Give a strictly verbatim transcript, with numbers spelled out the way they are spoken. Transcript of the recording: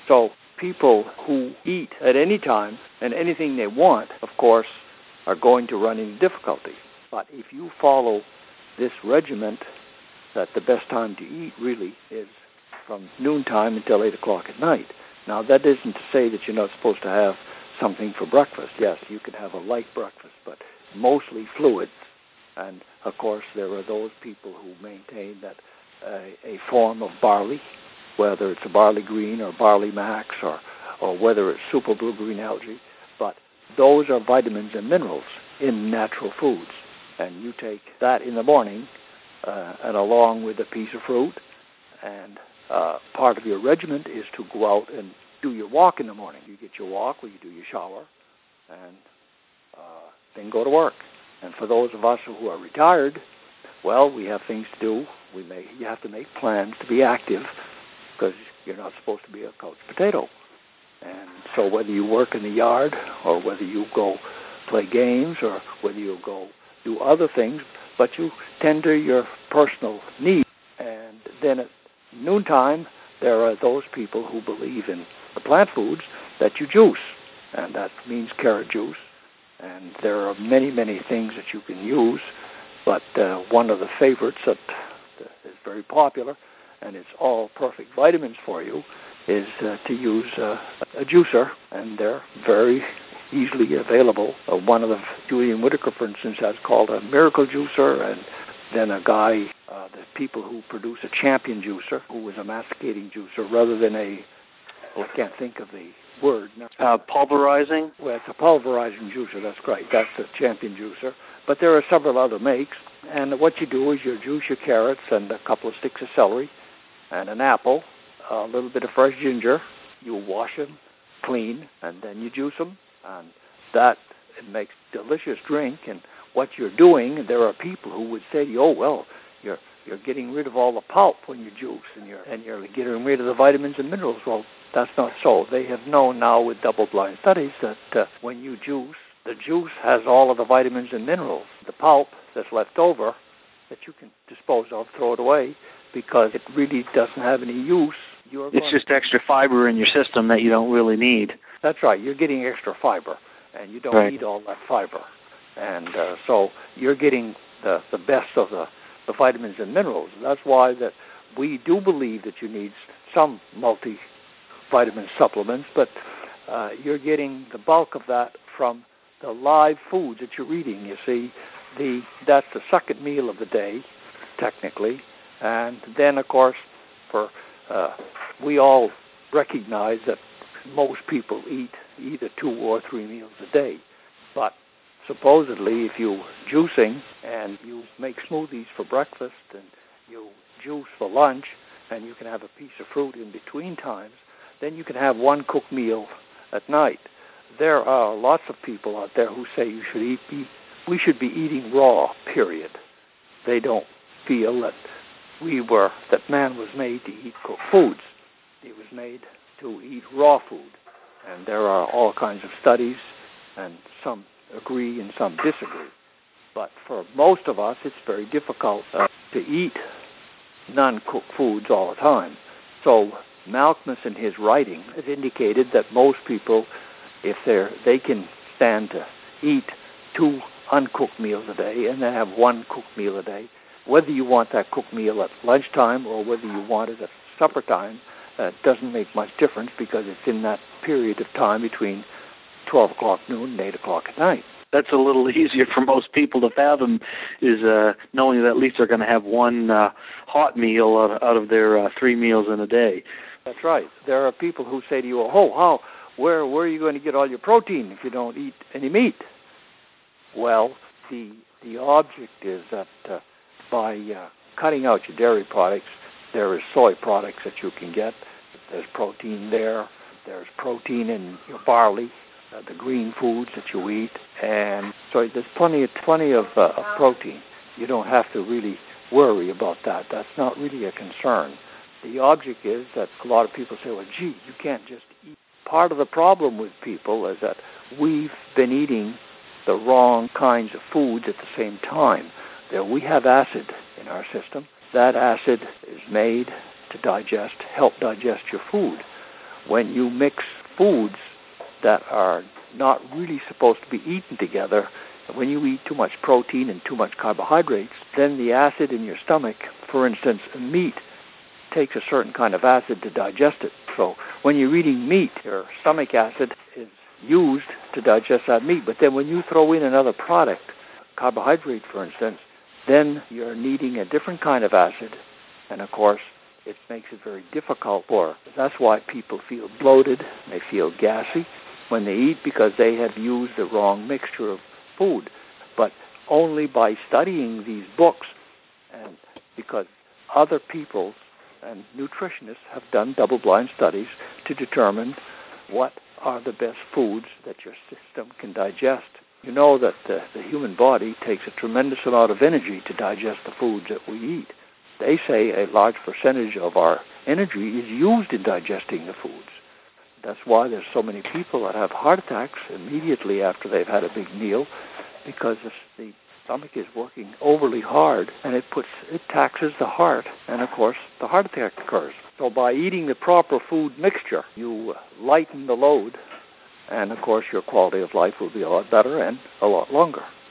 So people who eat at any time and anything they want, of course, are going to run into difficulty. But if you follow this regiment, that the best time to eat really is from noontime until eight o'clock at night. Now, that isn't to say that you're not supposed to have something for breakfast. Yes, you can have a light breakfast, but mostly fluids. And, of course, there are those people who maintain that uh, a form of barley, whether it's a barley green or barley max or, or whether it's super blue green algae, but those are vitamins and minerals in natural foods. And you take that in the morning uh, and along with a piece of fruit, and uh, part of your regimen is to go out and do your walk in the morning. You get your walk where you do your shower and uh, then go to work. And for those of us who are retired, well, we have things to do. We may, you have to make plans to be active because you're not supposed to be a couch potato. And so whether you work in the yard or whether you go play games or whether you go do other things, but you tend to your personal needs. And then at noontime, there are those people who believe in the plant foods that you juice, and that means carrot juice. And there are many, many things that you can use, but uh, one of the favorites that is very popular, and it's all perfect vitamins for you, is uh, to use uh, a juicer, and they're very easily available. Uh, one of the, Julian Whitaker, for instance, has called a miracle juicer, and then a guy, uh, the people who produce a champion juicer, who was a masticating juicer, rather than a, well, I can't think of the word. Uh, pulverizing? Well, it's a pulverizing juicer, that's right. That's the champion juicer. But there are several other makes, and what you do is you juice your carrots and a couple of sticks of celery and an apple, a little bit of fresh ginger. You wash them clean, and then you juice them, and that it makes delicious drink. And what you're doing, there are people who would say to you, oh, well, you're you're getting rid of all the pulp when you juice, and you're and you're getting rid of the vitamins and minerals. Well, that's not so. They have known now with double-blind studies that uh, when you juice, the juice has all of the vitamins and minerals. The pulp that's left over that you can dispose of, throw it away, because it really doesn't have any use. You're it's just extra fiber in your system that you don't really need. That's right. You're getting extra fiber, and you don't right. need all that fiber. And uh, so you're getting the, the best of the, the vitamins and minerals. That's why that we do believe that you need some multivitamin supplements, but uh, you're getting the bulk of that from the live foods that you're eating. You see, the that's the second meal of the day, technically. And then, of course, for uh, we all recognize that most people eat either two or three meals a day. But supposedly, if you're juicing and you make smoothies for breakfast and you juice for lunch and you can have a piece of fruit in between times, then you can have one cooked meal at night. There are lots of people out there who say you should eat, be, we should be eating raw, period. They don't feel that we were, that man was made to eat cooked foods. He was made to eat raw food. And there are all kinds of studies, and some agree and some disagree. But for most of us, it's very difficult uh, to eat non-cooked foods all the time. So Malcolmus, in his writing, has indicated that most people, if they're, they can stand to eat two uncooked meals a day and then have one cooked meal a day, whether you want that cooked meal at lunchtime or whether you want it at supper time, uh, doesn't make much difference because it's in that period of time between twelve o'clock noon and eight o'clock at night. That's a little easier for most people to fathom, is uh, knowing that at least they're going to have one uh, hot meal out, out of their uh, three meals in a day. That's right. There are people who say to you, oh, how, where, where are you going to get all your protein if you don't eat any meat? Well, the the object is that uh, by uh, cutting out your dairy products, there is soy products that you can get. There's protein there. There's protein in your barley, uh, the green foods that you eat, and so there's plenty of plenty of uh, protein. You don't have to really worry about that. That's not really a concern. The object is that a lot of people say, well, gee, you can't just eat. Part of the problem with people is that we've been eating the wrong kinds of foods at the same time. There we have acid in our system. That acid is made to digest, help digest your food. when you mix foods that are not really supposed to be eaten together, when you eat too much protein and too much carbohydrates, then the acid in your stomach, for instance, meat, takes a certain kind of acid to digest it. So when you're eating meat, your stomach acid is used to digest that meat. But then when you throw in another product, carbohydrate, for instance, then you're needing a different kind of acid. And, of course, it makes it very difficult for. That's why people feel bloated, they feel gassy when they eat, because they have used the wrong mixture of food. But only by studying these books, and because other people and nutritionists have done double-blind studies to determine what are the best foods that your system can digest. You know that the, the human body takes a tremendous amount of energy to digest the foods that we eat. They say a large percentage of our energy is used in digesting the foods. That's why there's so many people that have heart attacks immediately after they've had a big meal, because the stomach is working overly hard, and it puts it taxes the heart, and of course the heart attack occurs. So by eating the proper food mixture, you lighten the load, and of course your quality of life will be a lot better and a lot longer.